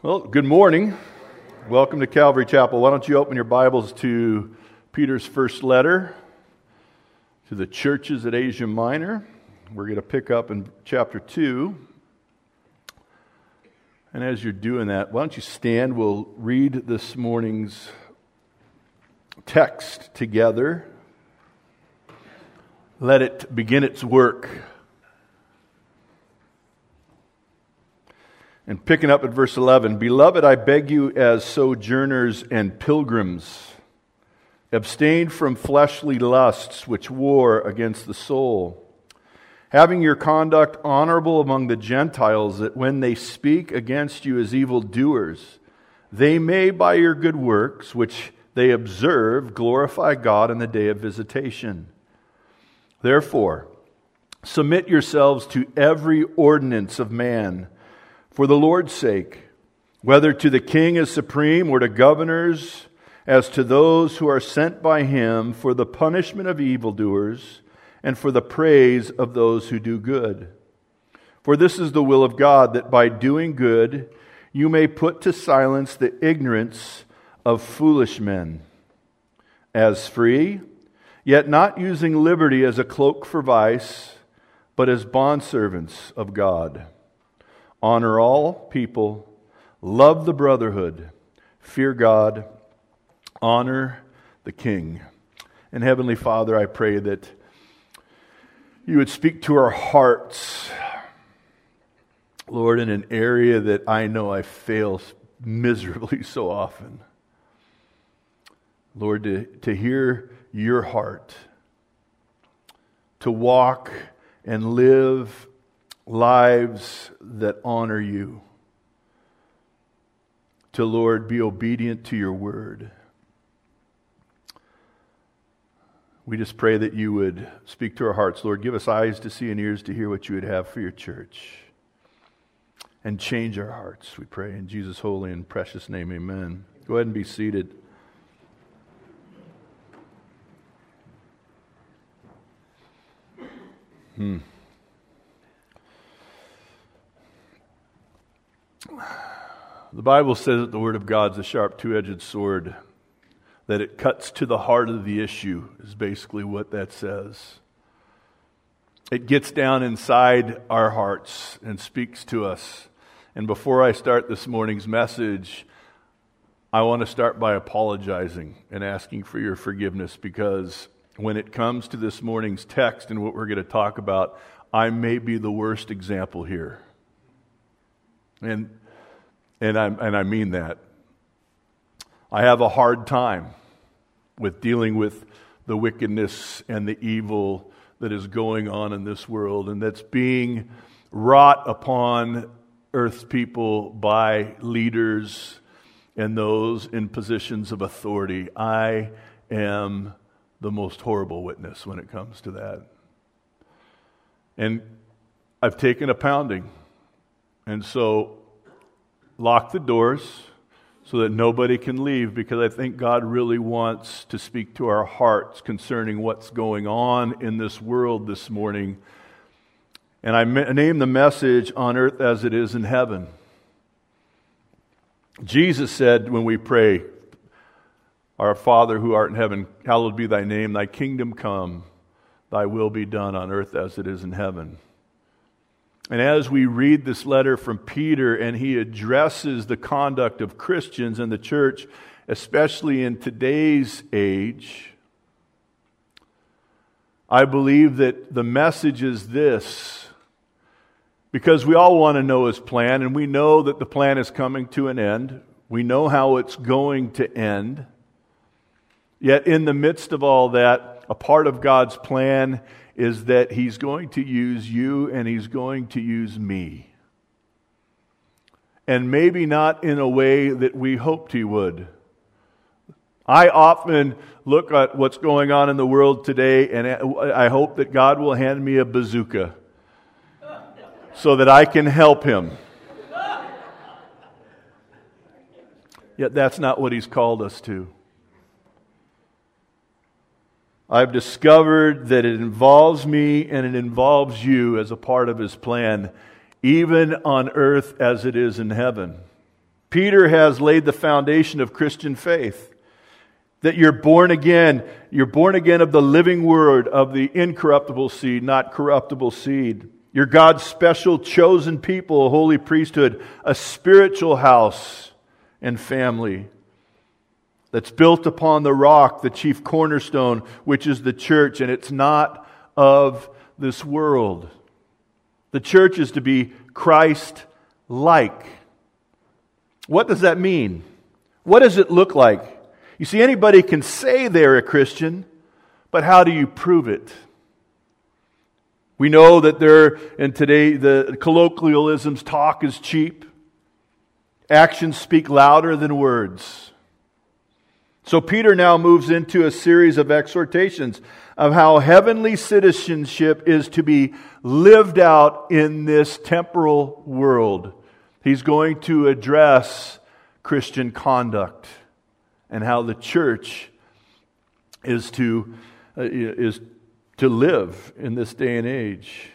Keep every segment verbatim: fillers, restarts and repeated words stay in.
Well, good morning. Welcome to Calvary Chapel. Why don't you open your Bibles to Peter's first letter to the churches at Asia Minor. We're going to pick up in chapter two. And as you're doing that, why don't you stand? We'll read this morning's text together. Let it begin its work. And picking up at verse eleven, Beloved, I beg you as sojourners and pilgrims, abstain from fleshly lusts which war against the soul, having your conduct honorable among the Gentiles, that when they speak against you as evildoers, they may by your good works, which they observe, glorify God in the day of visitation. Therefore, submit yourselves to every ordinance of man, for the Lord's sake, whether to the king as supreme or to governors, as to those who are sent by him for the punishment of evildoers and for the praise of those who do good. For this is the will of God, that by doing good you may put to silence the ignorance of foolish men. As free, yet not using liberty as a cloak for vice, but as bondservants of God. Honor all people, love the brotherhood, fear God, honor the King. And Heavenly Father, I pray that you would speak to our hearts, Lord, in an area that I know I fail miserably so often. Lord, to, to hear your heart, to walk and live lives that honor you, to, Lord, be obedient to your word. We just pray that you would speak to our hearts. Lord, give us eyes to see and ears to hear what you would have for your church. And change our hearts, we pray. In Jesus' holy and precious name, amen. Go ahead and be seated. Hmm. The Bible says that the Word of God is a sharp two-edged sword, that it cuts to the heart of the issue, is basically what that says. It gets down inside our hearts and speaks to us. And before I start this morning's message, I want to start by apologizing and asking for your forgiveness, because when it comes to this morning's text and what we're going to talk about, I may be the worst example here. And and I and I mean that. I have a hard time with dealing with the wickedness and the evil that is going on in this world, and that's being wrought upon Earth's people by leaders and those in positions of authority. I am the most horrible witness when it comes to that. And I've taken a pounding. And so, lock the doors so that nobody can leave, because I think God really wants to speak to our hearts concerning what's going on in this world this morning. And I named the message, On Earth as It Is in Heaven. Jesus said when we pray, Our Father who art in heaven, hallowed be thy name, thy kingdom come, thy will be done on earth as it is in heaven. And as we read this letter from Peter, and he addresses the conduct of Christians in the church, especially in today's age, I believe that the message is this, because we all want to know his plan, and we know that the plan is coming to an end. We know how it's going to end. Yet in the midst of all that, a part of God's plan is that he's going to use you and he's going to use me. And maybe not in a way that we hoped he would. I often look at what's going on in the world today, and I hope that God will hand me a bazooka so that I can help him. Yet that's not what he's called us to. I've discovered that it involves me and it involves you as a part of his plan, even on earth as it is in heaven. Peter has laid the foundation of Christian faith. That you're born again. You're born again of the living word, of the incorruptible seed, not corruptible seed. You're God's special chosen people, a holy priesthood, a spiritual house and family that's built upon the rock, the chief cornerstone, which is the church, and it's not of this world. The church is to be Christ-like. What does that mean? What does it look like? You see, anybody can say they're a Christian, but how do you prove it? We know that there, in today, the colloquialisms, talk is cheap. Actions speak louder than words. So Peter now moves into a series of exhortations of how heavenly citizenship is to be lived out in this temporal world. He's going to address Christian conduct and how the church is to uh, is to live in this day and age.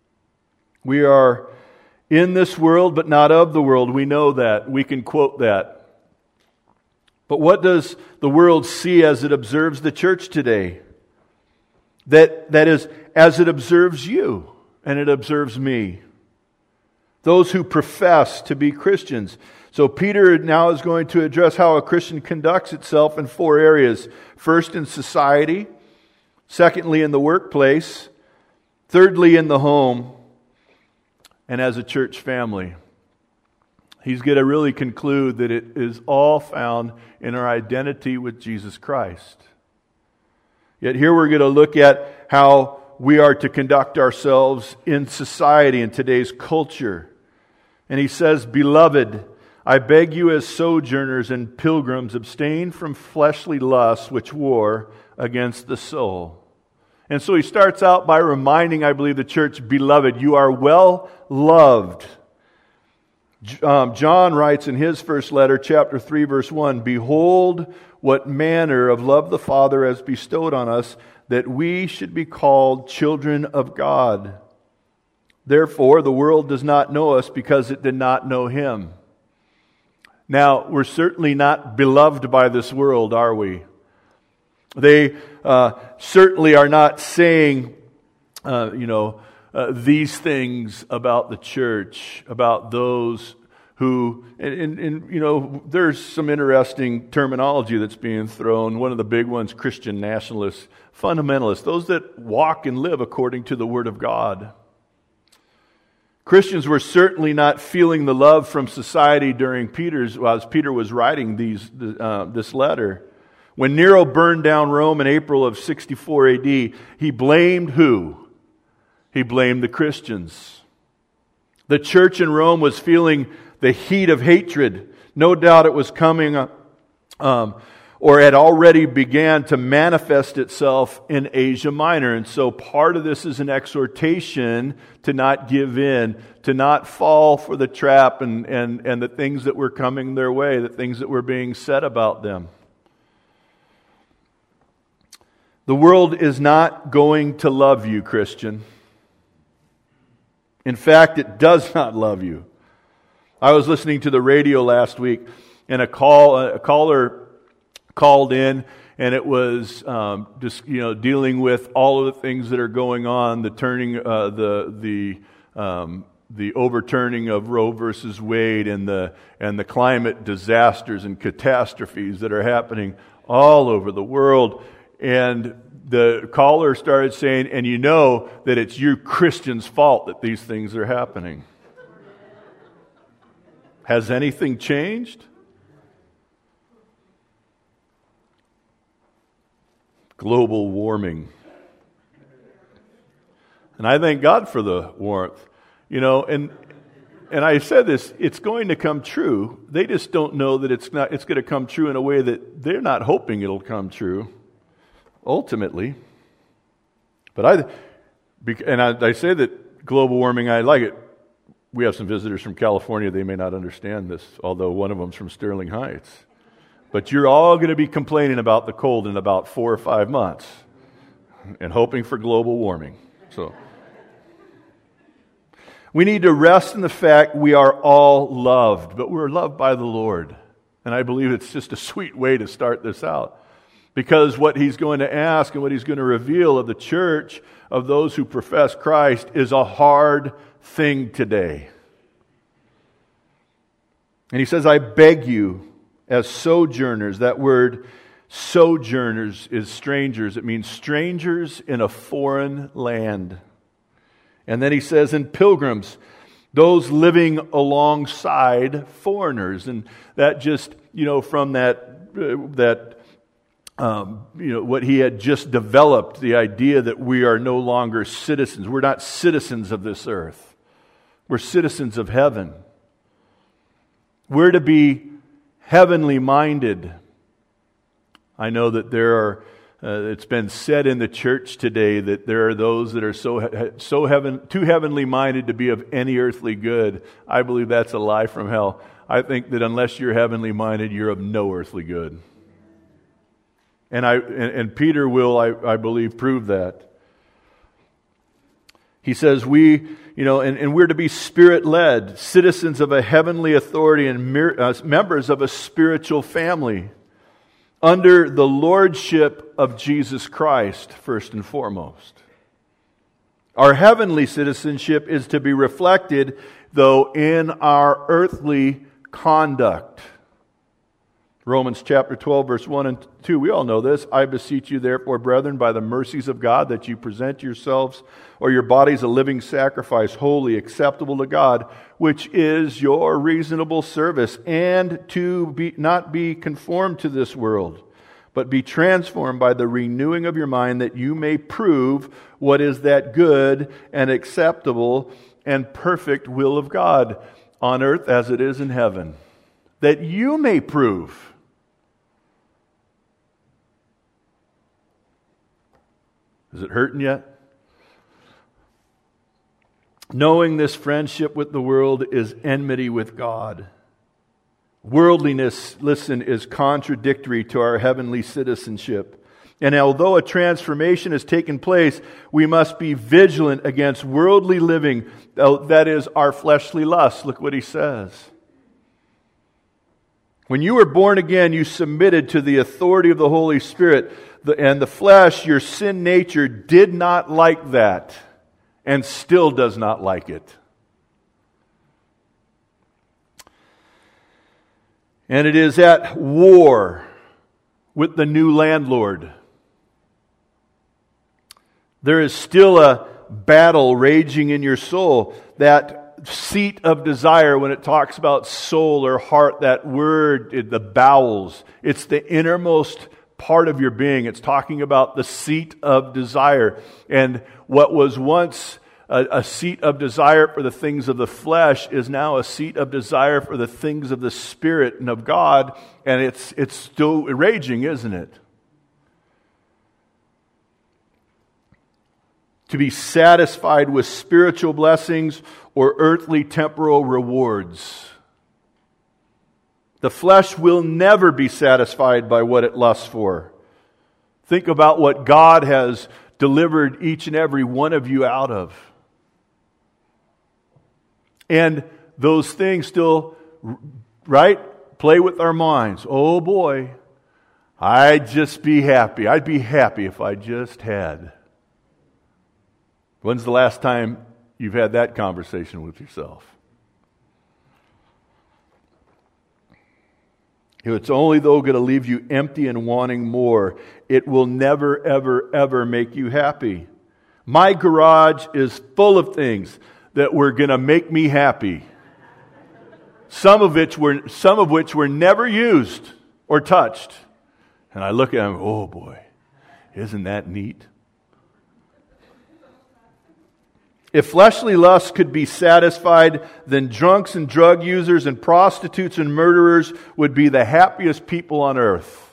We are in this world, but not of the world. We know that. We can quote that. But what does the world see as it observes the church today? That, that is, as it observes you and it observes me. Those who profess to be Christians. So Peter now is going to address how a Christian conducts itself in four areas. First, in society. Secondly, in the workplace. Thirdly, in the home. And as a church family. He's going to really conclude that it is all found in our identity with Jesus Christ. Yet here we're going to look at how we are to conduct ourselves in society, in today's culture. And he says, "Beloved, I beg you as sojourners and pilgrims, abstain from fleshly lusts which war against the soul." And so he starts out by reminding, I believe, the church, "Beloved, you are well loved." Um, John writes in his first letter, chapter three, verse one, "Behold, what manner of love the Father has bestowed on us, that we should be called children of God. Therefore, the world does not know us because it did not know Him." Now, we're certainly not beloved by this world, are we? They uh, certainly are not saying, uh, you know, uh, these things about the church, about those who, and, and, and, you know, there's some interesting terminology that's being thrown. One of the big ones, Christian nationalists, fundamentalists, those that walk and live according to the Word of God. Christians were certainly not feeling the love from society during Peter's, well, as Peter was writing these uh, this letter. When Nero burned down Rome in April of sixty-four A D, he blamed who? He blamed the Christians. The church in Rome was feeling the heat of hatred. No doubt it was coming up, um, or had already began to manifest itself in Asia Minor. And so part of this is an exhortation to not give in, to not fall for the trap and, and, and the things that were coming their way, the things that were being said about them. The world is not going to love you, Christian. In fact, it does not love you. I was listening to the radio last week, and a call a caller called in, and it was um, just you know dealing with all of the things that are going on, the turning, uh, the the um, the overturning of Roe versus Wade, and the and the climate disasters and catastrophes that are happening all over the world. And the caller started saying, "And you know that it's you Christians' fault that these things are happening." Has anything changed? Global warming. And I thank God for the warmth. You know, and and I said this, it's going to come true. They just don't know that it's not it's going to come true in a way that they're not hoping it'll come true ultimately. But I and I, I say that global warming, I like it. We have some visitors from California. They may not understand this, although one of them's from Sterling Heights. But you're all going to be complaining about the cold in about four or five months and hoping for global warming. So We need to rest in the fact we are all loved, but we're loved by the Lord. And I believe it's just a sweet way to start this out. Because what He's going to ask and what He's going to reveal of the church, of those who profess Christ, is a hard thing today. And He says, I beg you, as sojourners. That word sojourners is strangers. It means strangers in a foreign land. And then He says, in pilgrims, those living alongside foreigners. And that just, you know, from that, uh, that um, you know, what He had just developed, the idea that we are no longer citizens. We're not citizens of this earth. We're citizens of heaven. We're to be heavenly minded. I know that there are, uh, it's been said in the church today that there are those that are so so heaven too heavenly minded to be of any earthly good. I believe that's a lie from hell. I think that unless you're heavenly minded, you're of no earthly good. And I and, and Peter will, I, I believe, prove that. He says we, you know, and, and we're to be Spirit-led, citizens of a heavenly authority and mir- uh, members of a spiritual family, under the lordship of Jesus Christ, first and foremost. Our heavenly citizenship is to be reflected, though, in our earthly conduct. Romans chapter twelve, verse one and two, we all know this. I beseech you, therefore, brethren, by the mercies of God, that you present yourselves or your bodies a living sacrifice, holy, acceptable to God, which is your reasonable service, and to be not be conformed to this world, but be transformed by the renewing of your mind, that you may prove what is that good and acceptable and perfect will of God on earth as it is in heaven. That you may prove. Is it hurting yet? Knowing this friendship with the world is enmity with God. Worldliness, listen, is contradictory to our heavenly citizenship. And although a transformation has taken place, we must be vigilant against worldly living, that is, our fleshly lusts. Look what he says. When you were born again, you submitted to the authority of the Holy Spirit. And the flesh, your sin nature, did not like that and still does not like it. And it is at war with the new landlord. There is still a battle raging in your soul. That seat of desire, when it talks about soul or heart, that word, the bowels, it's the innermost part of your being. It's talking about the seat of desire. And what was once a, a seat of desire for the things of the flesh is now a seat of desire for the things of the Spirit and of God. And it's it's still raging, isn't it? To be satisfied with spiritual blessings or earthly temporal rewards. The flesh will never be satisfied by what it lusts for. Think about what God has delivered each and every one of you out of. And those things still, right, play with our minds. Oh boy, I'd just be happy. I'd be happy if I just had. When's the last time you've had that conversation with yourself? It's only, though, going to leave you empty and wanting more. It will never, ever, ever make you happy. My garage is full of things that were going to make me happy. Some of which were, some of which were never used or touched. And I look at them, oh boy, isn't that neat? If fleshly lusts could be satisfied, then drunks and drug users and prostitutes and murderers would be the happiest people on earth.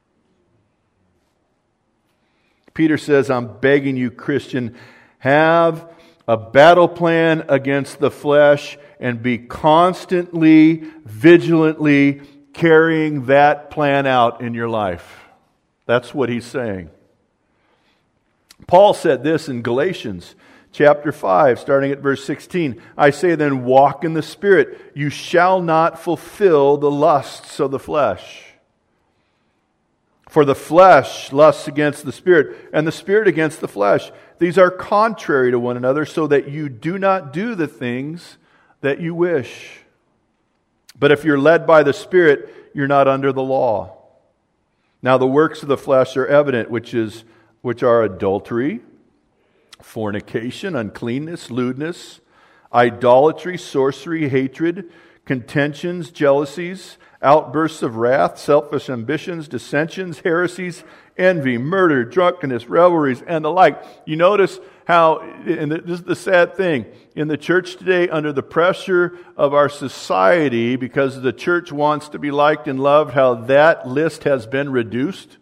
Peter says, I'm begging you, Christian, have a battle plan against the flesh and be constantly, vigilantly carrying that plan out in your life. That's what he's saying. Paul said this in Galatians chapter five, starting at verse sixteen. I say then, walk in the Spirit. You shall not fulfill the lusts of the flesh. For the flesh lusts against the Spirit, and the Spirit against the flesh. These are contrary to one another, so that you do not do the things that you wish. But if you're led by the Spirit, you're not under the law. Now the works of the flesh are evident, which is which are adultery, fornication, uncleanness, lewdness, idolatry, sorcery, hatred, contentions, jealousies, outbursts of wrath, selfish ambitions, dissensions, heresies, envy, murder, drunkenness, revelries, and the like. You notice how, and this is the sad thing, in the church today, under the pressure of our society, because the church wants to be liked and loved, how that list has been reduced,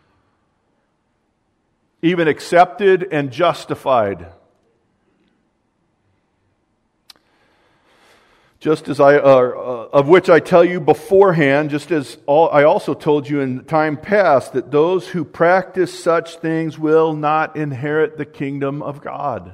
even accepted and justified. Just as I, uh, uh, of which I tell you beforehand, just as all, I also told you in time past, that those who practice such things will not inherit the kingdom of God.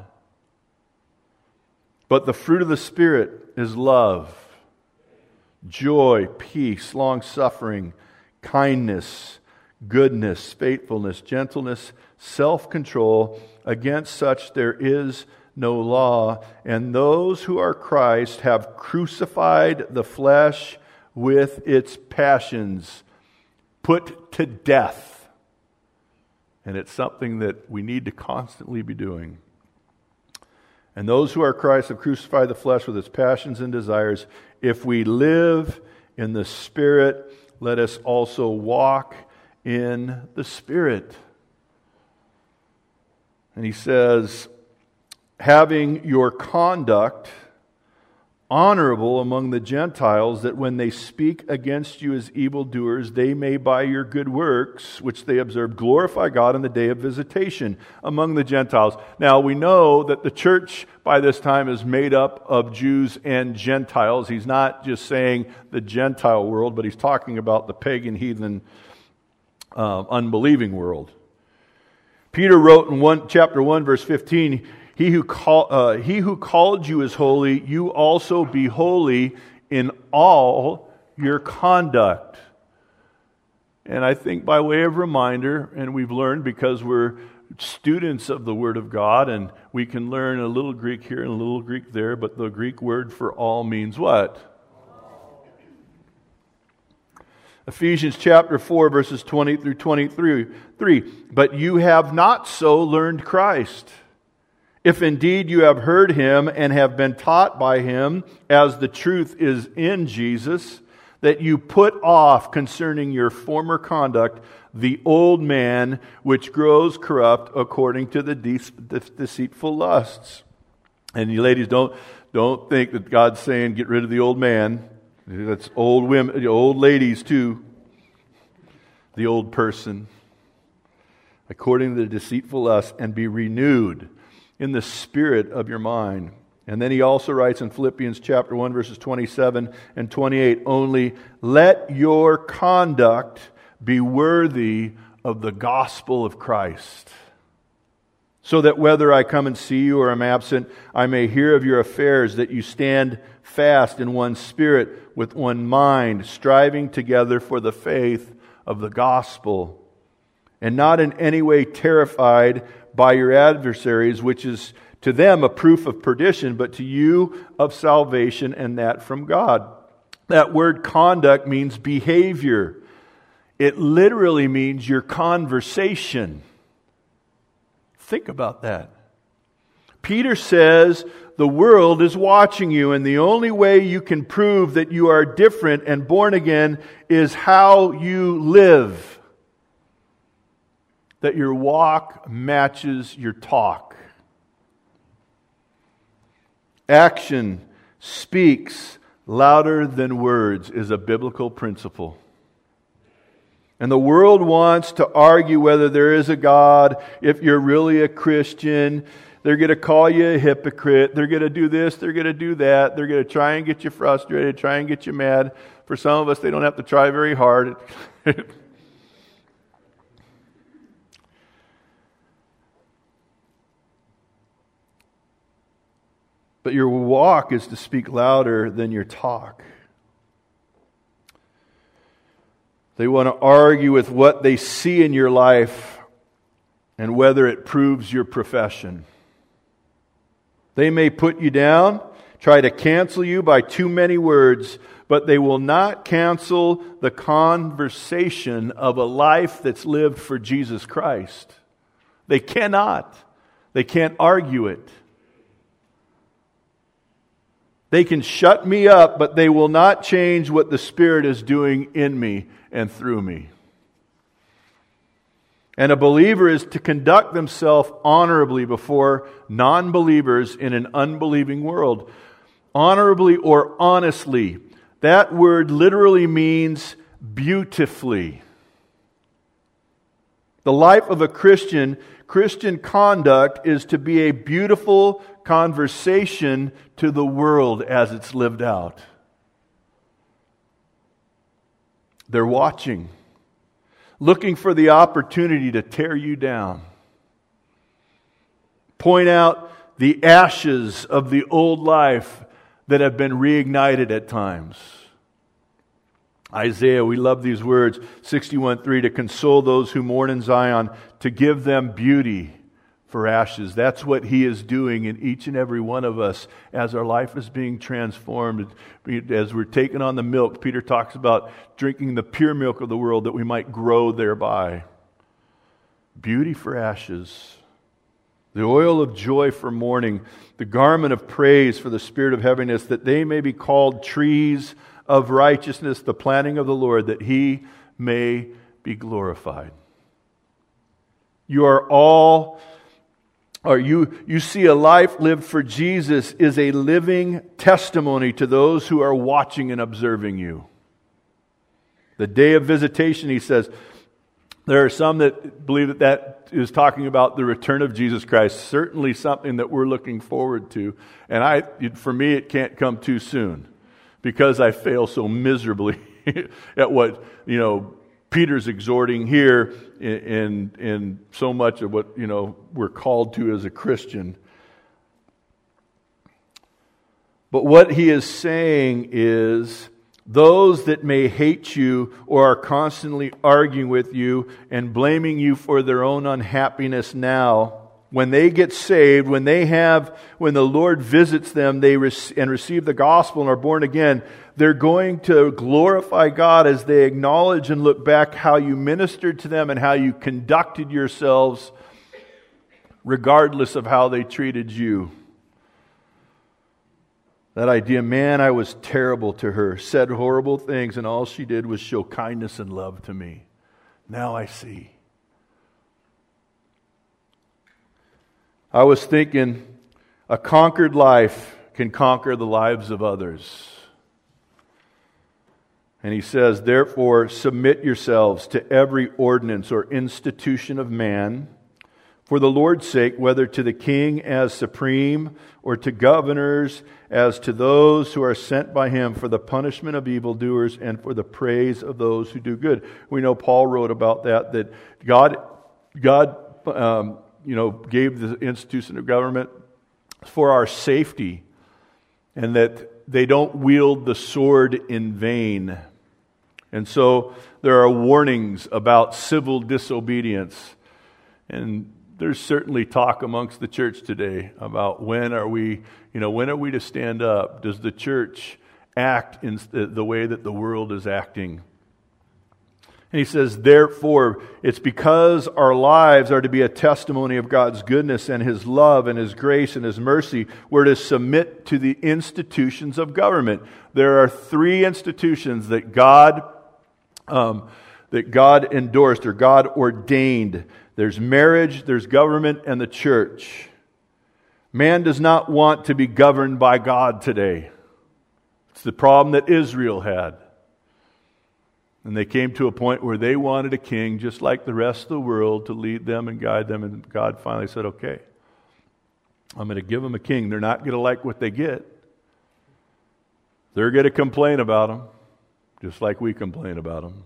But the fruit of the Spirit is love, joy, peace, long-suffering, kindness, goodness, faithfulness, gentleness, self-control. Against such there is no law, and those who are Christ have crucified the flesh with its passions, put to death. And it's something that we need to constantly be doing. And those who are Christ have crucified the flesh with its passions and desires. If we live in the Spirit, let us also walk in the Spirit. And he says, having your conduct honorable among the Gentiles, that when they speak against you as evildoers, they may by your good works, which they observe, glorify God in the day of visitation among the Gentiles. Now, we know that the church by this time is made up of Jews and Gentiles. He's not just saying the Gentile world, but he's talking about the pagan, heathen, uh, unbelieving world. Peter wrote in one, chapter one, verse fifteen, He who, call, uh, he who called you is holy, you also be holy in all your conduct. And I think by way of reminder, and we've learned because we're students of the Word of God, and we can learn a little Greek here and a little Greek there, but the Greek word for all means what? Ephesians chapter four, verses twenty through twenty-three. But you have not so learned Christ, if indeed you have heard Him and have been taught by Him, as the truth is in Jesus, that you put off concerning your former conduct the old man which grows corrupt according to the de- de- deceitful lusts. And you ladies, don't, don't think that God's saying get rid of the old man. That's old women, old ladies too. The old person. According to the deceitful lusts, and be renewed in the spirit of your mind. And then he also writes in Philippians chapter one, verses twenty-seven and twenty-eight, only let your conduct be worthy of the gospel of Christ, so that whether I come and see you or am absent, I may hear of your affairs, that you stand fast in one spirit, with one mind, striving together for the faith of the gospel, and not in any way terrified by your adversaries, which is to them a proof of perdition, but to you of salvation, and that from God. That word conduct means behavior. It literally means your conversation. Think about that. Peter says the world is watching you, and the only way you can prove that you are different and born again is how you live. That your walk matches your talk. Action speaks louder than words is a biblical principle. And the world wants to argue whether there is a God, if you're really a Christian. They're going to call you a hypocrite. They're going to do this. They're going to do that. They're going to try and get you frustrated, try and get you mad. For some of us, they don't have to try very hard. but your walk is to speak louder than your talk. They want to argue with what they see in your life and whether it proves your profession. They may put you down, try to cancel you by too many words, but they will not cancel the conversation of a life that's lived for Jesus Christ. They cannot. They can't argue it. They can shut me up, but they will not change what the Spirit is doing in me and through me. And a believer is to conduct themselves honorably before non-believers in an unbelieving world. Honorably or honestly. That word literally means beautifully. The life of a Christian, Christian conduct is to be a beautiful conversation to the world as it's lived out. They're watching, looking for the opportunity to tear you down. Point out the ashes of the old life that have been reignited at times. Isaiah, we love these words, sixty-one three, to console those who mourn in Zion, to give them beauty for ashes. That's what He is doing in each and every one of us as our life is being transformed. As we're taking on the milk, Peter talks about drinking the pure milk of the world that we might grow thereby. Beauty for ashes. The oil of joy for mourning. The garment of praise for the spirit of heaviness, that they may be called trees of righteousness, the planting of the Lord, that He may be glorified. You are all... Or you, you see a life lived for Jesus is a living testimony to those who are watching and observing you. The day of visitation, he says, there are some that believe that that is talking about the return of Jesus Christ. Certainly something that we're looking forward to. And I, for me, it can't come too soon because I fail so miserably at what, you know, Peter's exhorting here in, in, in so much of what, you know, we're called to as a Christian. But what he is saying is, those that may hate you or are constantly arguing with you and blaming you for their own unhappiness now, when they get saved, when they have, when the Lord visits them, they rec- and receive the gospel and are born again, they're going to glorify God as they acknowledge and look back how you ministered to them and how you conducted yourselves, regardless of how they treated you. That idea, man, I was terrible to her, said horrible things, and all she did was show kindness and love to me. Now I see. I was thinking, a conquered life can conquer the lives of others. And he says, therefore, submit yourselves to every ordinance or institution of man, for the Lord's sake, whether to the king as supreme, or to governors as to those who are sent by him for the punishment of evildoers and for the praise of those who do good. We know Paul wrote about that, that God, God, um, you know, gave the institution of government for our safety, and that they don't wield the sword in vain. And so there are warnings about civil disobedience. And there's certainly talk amongst the church today about when are we, you know, when are we to stand up? Does the church act in the way that the world is acting? And he says, therefore, it's because our lives are to be a testimony of God's goodness and His love and His grace and His mercy, we're to submit to the institutions of government. There are three institutions that God um, that God endorsed or God ordained. There's marriage, there's government, and the church. Man does not want to be governed by God today. It's the problem that Israel had. And they came to a point where they wanted a king just like the rest of the world to lead them and guide them. And God finally said, okay, I'm going to give them a king. They're not going to like what they get. They're going to complain about him, just like we complain about him.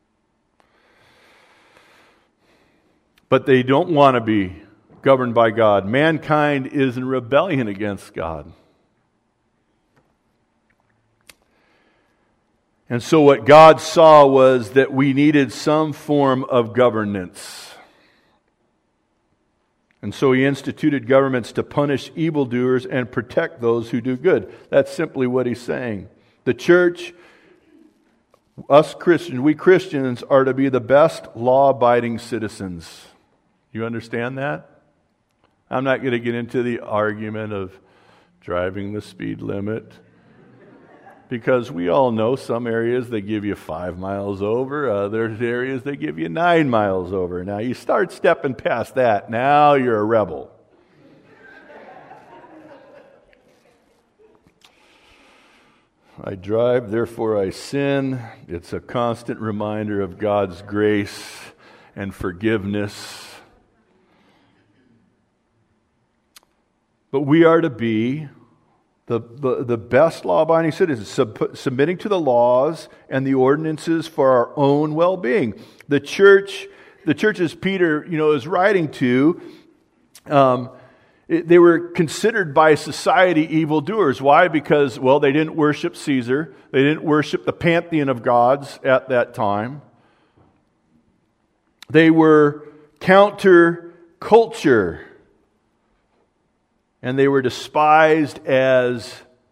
But they don't want to be governed by God. Mankind is in rebellion against God. And so what God saw was that we needed some form of governance. And so He instituted governments to punish evildoers and protect those who do good. That's simply what He's saying. The church, us Christians, we Christians are to be the best law-abiding citizens. You understand that? I'm not going to get into the argument of driving the speed limit, because we all know some areas they give you five miles over, other areas they give you nine miles over. Now you start stepping past that, now you're a rebel. I drive, therefore I sin. It's a constant reminder of God's grace and forgiveness. But we are to be the, the, the best law-abiding citizens, sub, submitting to the laws and the ordinances for our own well-being. The church, the churches Peter, you know, is writing to, um, it, they were considered by society evildoers. Why? Because, well, they didn't worship Caesar. They didn't worship the pantheon of gods at that time. They were counter-culture. And they were despised as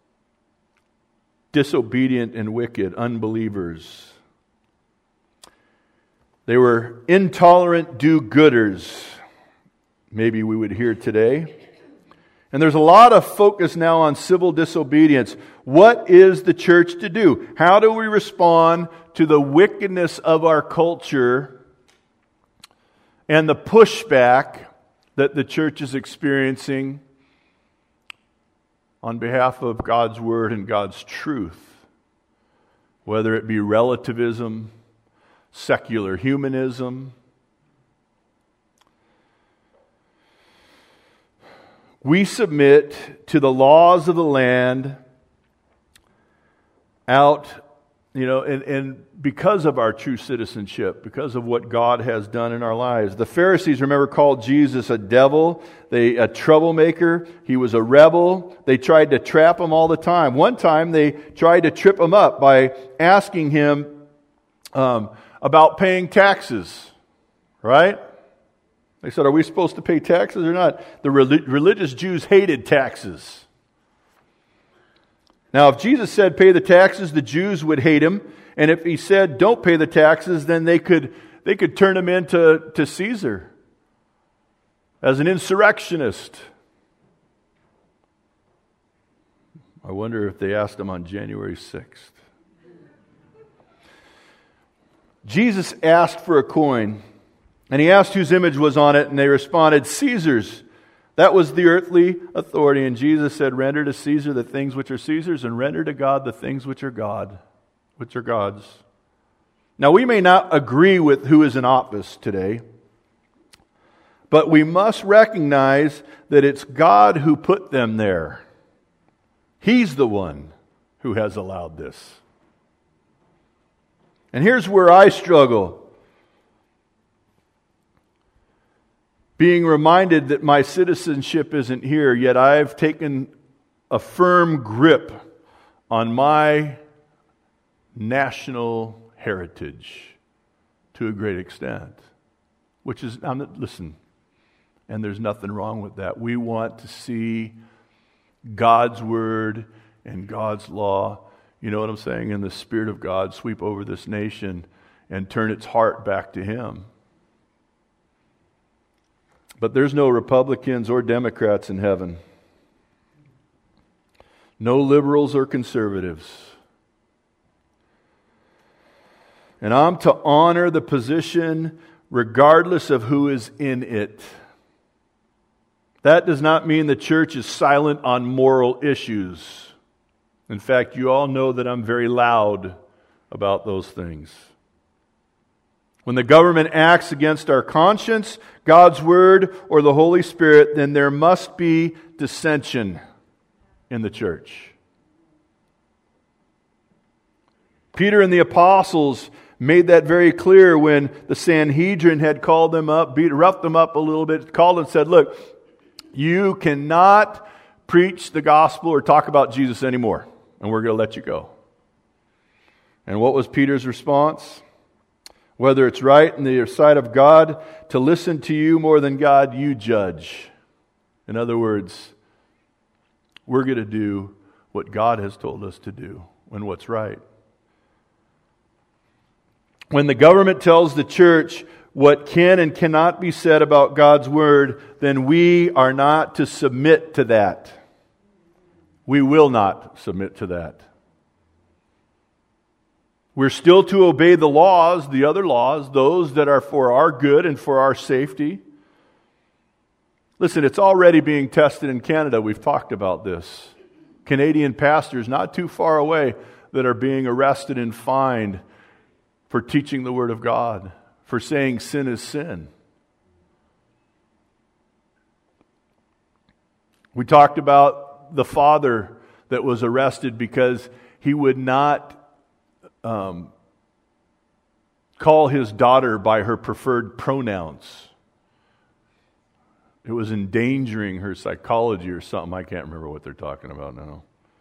disobedient and wicked unbelievers. They were intolerant do-gooders, maybe we would hear today. And there's a lot of focus now on civil disobedience. What is the church to do? How do we respond to the wickedness of our culture and the pushback that the church is experiencing on behalf of God's Word and God's truth, whether it be relativism, secular humanism? We submit to the laws of the land out, you know, and, and because of our true citizenship, because of what God has done in our lives. The Pharisees, remember, called Jesus a devil, they a troublemaker. He was a rebel. They tried to trap him all the time. One time they tried to trip him up by asking him um, about paying taxes, right? They said, are we supposed to pay taxes or not? The relig- religious Jews hated taxes. Now, if Jesus said pay the taxes, the Jews would hate him. And if he said don't pay the taxes, then they could they could turn him into to Caesar as an insurrectionist. I wonder if they asked him on January sixth. Jesus asked for a coin, and he asked whose image was on it, and they responded, Caesar's. That was the earthly authority, and Jesus said, render to Caesar the things which are Caesar's, and render to God the things which are God, which are God's. Now, we may not agree with who is in office today, but we must recognize that it's God who put them there. He's the one who has allowed this. And here's where I struggle. Being reminded that my citizenship isn't here, yet I've taken a firm grip on my national heritage to a great extent. Which is, I'm not, listen, and there's nothing wrong with that. We want to see God's Word and God's law, you know what I'm saying, and the Spirit of God sweep over this nation and turn its heart back to Him. But there's no Republicans or Democrats in heaven. No liberals or conservatives. And I'm to honor the position regardless of who is in it. That does not mean the church is silent on moral issues. In fact, you all know that I'm very loud about those things. When the government acts against our conscience, God's Word, or the Holy Spirit, then there must be dissension in the church. Peter and the apostles made that very clear when the Sanhedrin had called them up, beat, roughed them up a little bit, called and said, look, you cannot preach the gospel or talk about Jesus anymore, and we're going to let you go. And what was Peter's response? Whether it's right in the sight of God to listen to you more than God, you judge. In other words, we're going to do what God has told us to do and what's right. When the government tells the church what can and cannot be said about God's Word, then we are not to submit to that. We will not submit to that. We're still to obey the laws, the other laws, those that are for our good and for our safety. Listen, it's already being tested in Canada. We've talked about this. Canadian pastors not too far away that are being arrested and fined for teaching the Word of God, for saying sin is sin. We talked about the father that was arrested because he would not Um, call his daughter by her preferred pronouns. It was endangering her psychology or something. I can't remember what they're talking about now.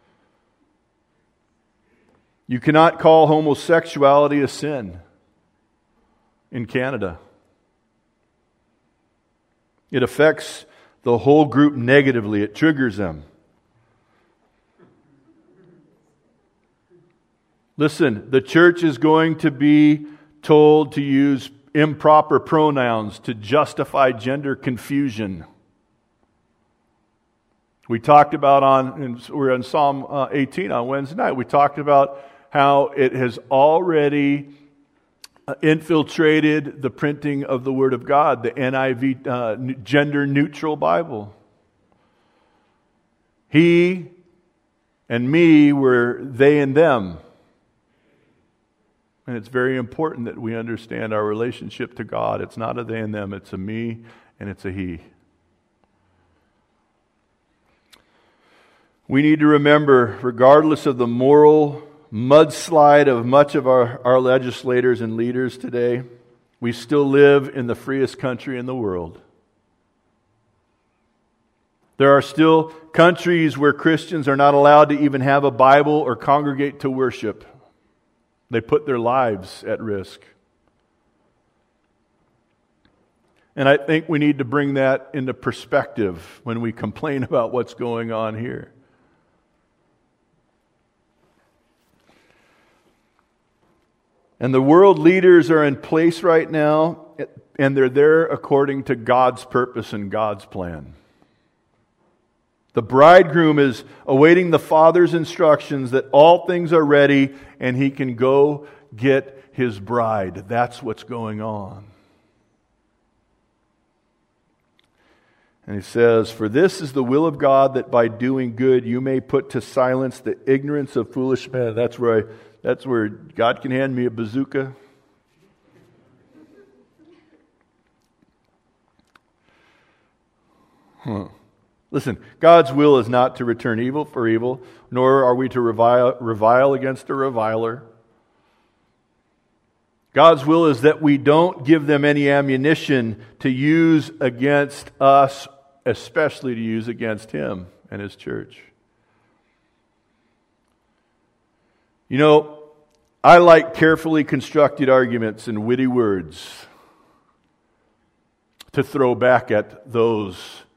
You cannot call homosexuality a sin in Canada. It affects the whole group negatively. It triggers them. Listen, the church is going to be told to use improper pronouns to justify gender confusion. We talked about on, we're in Psalm eighteen on Wednesday night, we talked about how it has already infiltrated the printing of the Word of God, the N I V, uh, gender-neutral Bible. He and me were they and them. And it's very important that we understand our relationship to God. It's not a they and them, it's a me and it's a he. We need to remember, regardless of the moral mudslide of much of our, our legislators and leaders today, we still live in the freest country in the world. There are still countries where Christians are not allowed to even have a Bible or congregate to worship. They put their lives at risk. And I think we need to bring that into perspective when we complain about what's going on here. And the world leaders are in place right now, and they're there according to God's purpose and God's plan. The bridegroom is awaiting the Father's instructions that all things are ready and he can go get his bride. That's what's going on. And he says, "For this is the will of God, that by doing good you may put to silence the ignorance of foolish men." That's where I, that's where God can hand me a bazooka. Huh. Listen, God's will is not to return evil for evil, nor are we to revile, revile against a reviler. God's will is that we don't give them any ammunition to use against us, especially to use against Him and His church. You know, I like carefully constructed arguments and witty words to throw back at those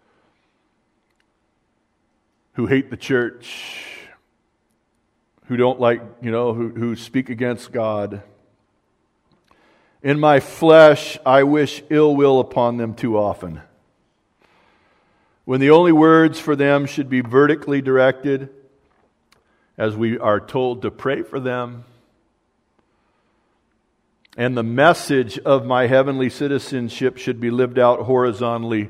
who hate the church, who don't like, you know, who, who speak against God. In my flesh, I wish ill will upon them too often, when the only words for them should be vertically directed, as we are told to pray for them. And the message of my heavenly citizenship should be lived out horizontally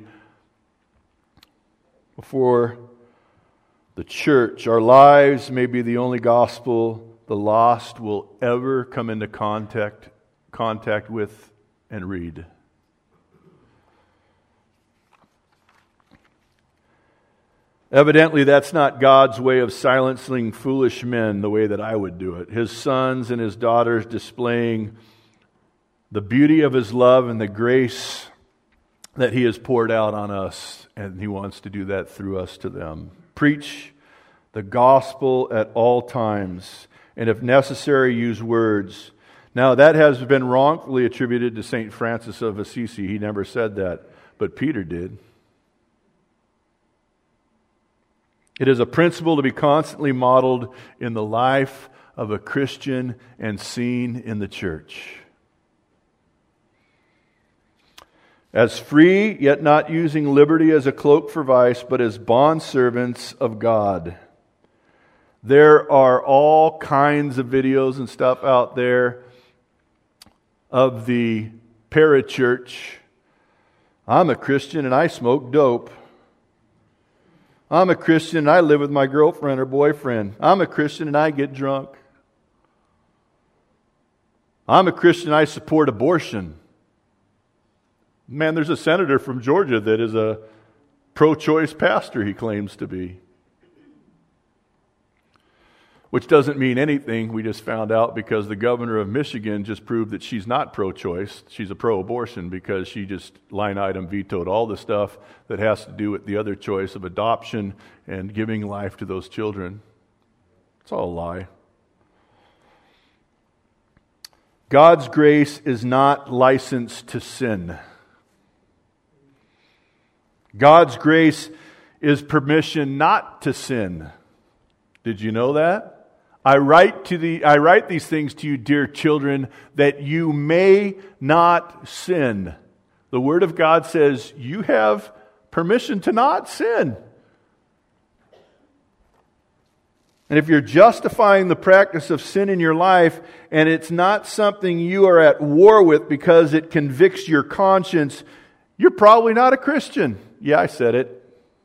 before the church. Our lives may be the only gospel the lost will ever come into contact contact with and read. Evidently, that's not God's way of silencing foolish men the way that I would do it. His sons and His daughters displaying the beauty of His love and the grace that He has poured out on us, and He wants to do that through us to them. Preach the gospel at all times, and if necessary, use words. Now, that has been wrongfully attributed to Saint Francis of Assisi. He never said that, but Peter did. It is a principle to be constantly modeled in the life of a Christian and seen in the church. As free, yet not using liberty as a cloak for vice, but as bondservants of God. There are all kinds of videos and stuff out there of the parachurch. I'm a Christian and I smoke dope. I'm a Christian and I live with my girlfriend or boyfriend. I'm a Christian and I get drunk. I'm a Christian and I support abortion. Man, there's a senator from Georgia that is a pro-choice pastor, he claims to be. Which doesn't mean anything. We just found out because the governor of Michigan just proved that she's not pro-choice. She's a pro-abortion because she just line item vetoed all the stuff that has to do with the other choice of adoption and giving life to those children. It's all a lie. God's grace is not licensed to sin. God's grace is permission not to sin. Did you know that? I write to the I write these things to you, dear children, that you may not sin. The Word of God says you have permission to not sin. And if you're justifying the practice of sin in your life, and it's not something you are at war with because it convicts your conscience, you're probably not a Christian. Yeah, I said it.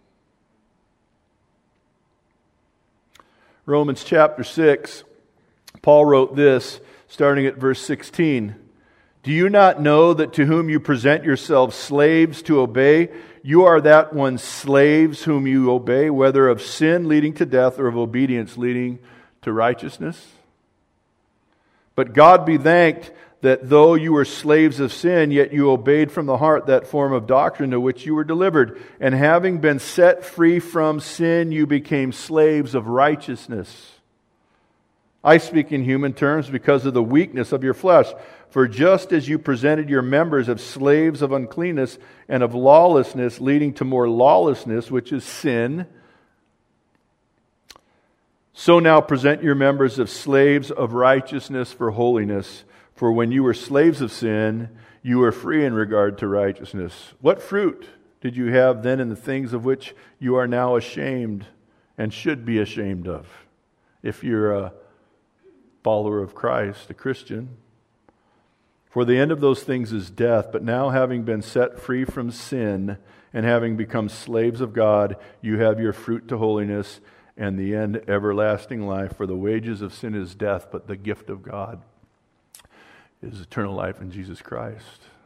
Romans chapter six, Paul wrote this, starting at verse sixteen. Do you not know that to whom you present yourselves slaves to obey, you are that one's slaves whom you obey, whether of sin leading to death or of obedience leading to righteousness? But God be thanked that though you were slaves of sin, yet you obeyed from the heart that form of doctrine to which you were delivered. And having been set free from sin, you became slaves of righteousness. I speak in human terms because of the weakness of your flesh. For just as you presented your members as slaves of uncleanness and of lawlessness, leading to more lawlessness, which is sin, so now present your members as slaves of righteousness for holiness. For when you were slaves of sin, you were free in regard to righteousness. What fruit did you have then in the things of which you are now ashamed and should be ashamed of? If you're a follower of Christ, a Christian. For the end of those things is death, but now having been set free from sin and having become slaves of God, you have your fruit to holiness and the end everlasting life. For the wages of sin is death, but the gift of God is eternal life in Jesus Christ.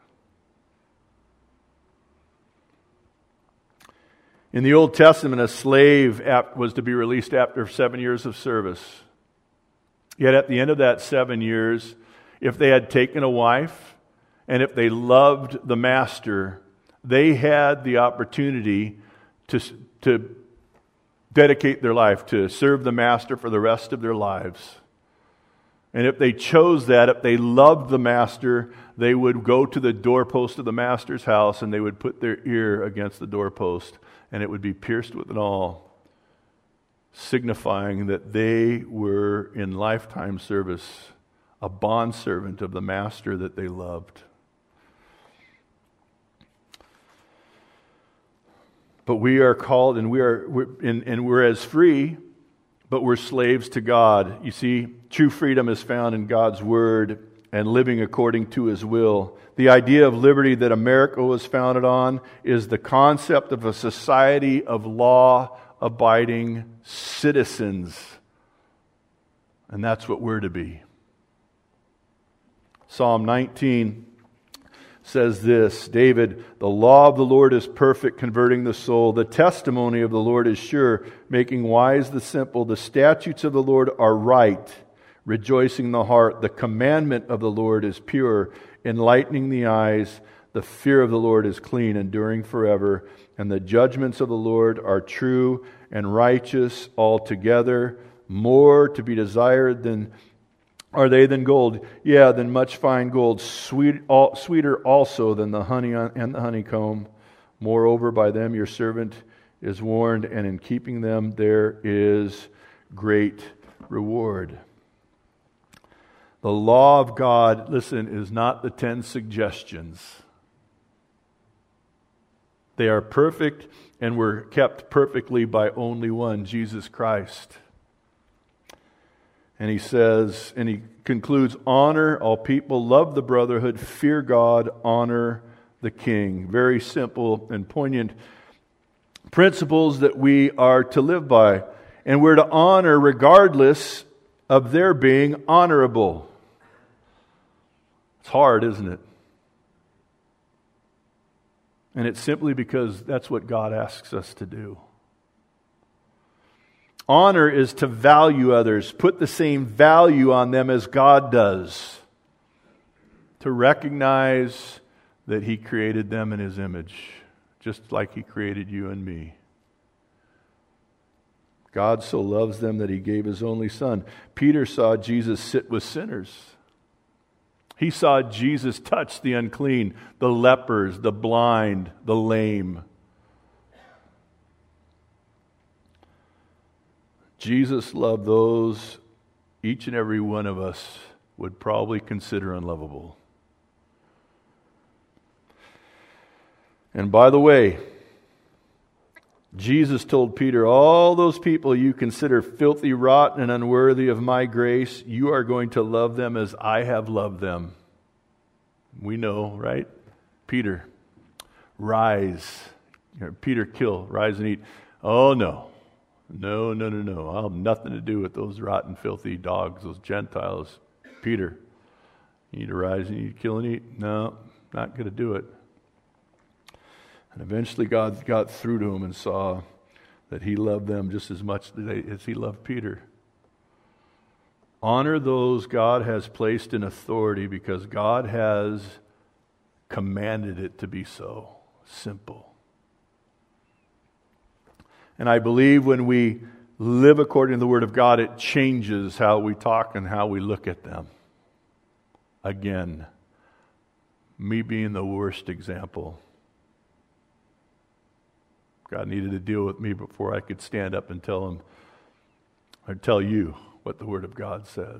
In the Old Testament, a slave was to be released after seven years of service. Yet at the end of that seven years, if they had taken a wife and if they loved the master, they had the opportunity to, to dedicate their life to serve the master for the rest of their lives. And if they chose that, if they loved the master, they would go to the doorpost of the master's house and they would put their ear against the doorpost and it would be pierced with an awl, signifying that they were in lifetime service, a bondservant of the master that they loved. But we are called and we are we're, and, and we're as free, but we're slaves to God. You see, true freedom is found in God's Word and living according to His will. The idea of liberty that America was founded on is the concept of a society of law-abiding citizens. And that's what we're to be. Psalm nineteen says this, David, the law of the Lord is perfect, converting the soul. The testimony of the Lord is sure, making wise the simple. The statutes of the Lord are right, rejoicing the heart. The commandment of the Lord is pure, enlightening the eyes. The fear of the Lord is clean, enduring forever. And the judgments of the Lord are true and righteous altogether. more to be desired than are they than gold, yeah, than much fine gold, sweet, all, sweeter also than the honey and the honeycomb. Moreover, by them your servant is warned, and in keeping them there is great reward. The law of God, listen, is not the ten suggestions. They are perfect and were kept perfectly by only one, Jesus Christ. And he says, and he concludes, honor all people, love the brotherhood, fear God, honor the king. Very simple and poignant principles that we are to live by. And we're to honor regardless of their being honorable. It's hard, isn't it? And it's simply because that's what God asks us to do. Honor is to value others, put the same value on them as God does. To recognize that He created them in His image, just like He created you and me. God so loves them that He gave His only Son. Peter saw Jesus sit with sinners. He saw Jesus touch the unclean, the lepers, the blind, the lame. Jesus loved those each and every one of us would probably consider unlovable. And by the way, Jesus told Peter, all those people you consider filthy, rotten, and unworthy of my grace, you are going to love them as I have loved them. We know, right? Peter, rise. Peter, kill, rise and eat. Oh, no. No, no, no, no. I'll have nothing to do with those rotten, filthy dogs, those Gentiles. Peter, you need to rise and you need to kill and eat? No, not going to do it. And eventually God got through to him and saw that He loved them just as much as He loved Peter. Honor those God has placed in authority because God has commanded it to be so. Simple. And I believe when we live according to the Word of God, it changes how we talk and how we look at them. Again, me being the worst example. God needed to deal with me before I could stand up and tell him, or tell you what the Word of God says.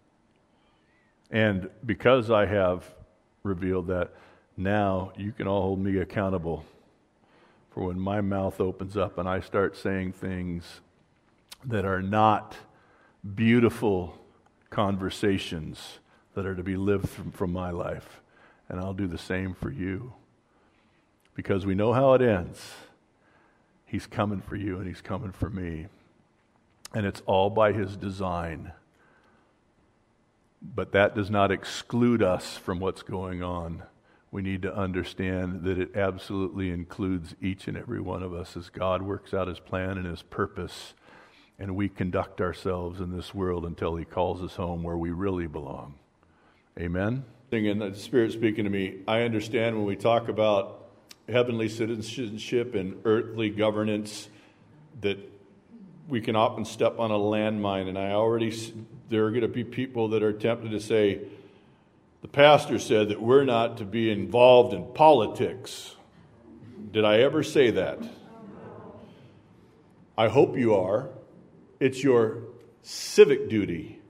And because I have revealed that, now you can all hold me accountable for when my mouth opens up and I start saying things that are not beautiful conversations that are to be lived from, from my life. And I'll do the same for you. Because we know how it ends. He's coming for you and He's coming for me. And it's all by His design. But that does not exclude us from what's going on. We need to understand that it absolutely includes each and every one of us as God works out His plan and His purpose. And we conduct ourselves in this world until He calls us home where we really belong. Amen? And the Spirit speaking to me, I understand when we talk about heavenly citizenship and earthly governance that we can often step on a landmine. And I already, there are going to be people that are tempted to say, the pastor said that we're not to be involved in politics. Did I ever say that? I hope you are. It's your civic duty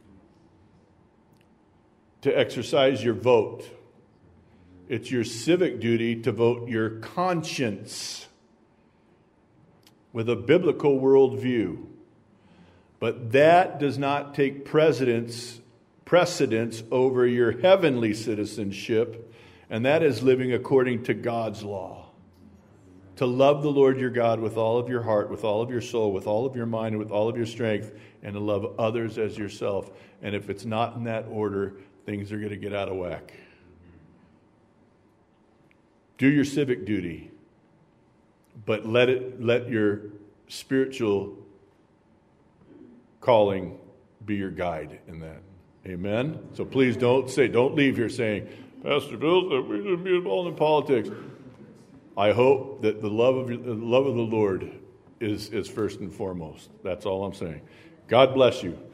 to exercise your vote. It's your civic duty to vote your conscience with a biblical worldview. But that does not take precedence, precedence over your heavenly citizenship, and that is living according to God's law. To love the Lord your God with all of your heart, with all of your soul, with all of your mind, and with all of your strength, and to love others as yourself. And if it's not in that order, things are going to get out of whack. Do your civic duty, but let it let your spiritual calling be your guide in that. Amen? So please don't say, don't leave here saying, Pastor Bill said we shouldn't be involved in politics. I hope that the love of the love of the Lord is, is first and foremost. That's all I'm saying. God bless you.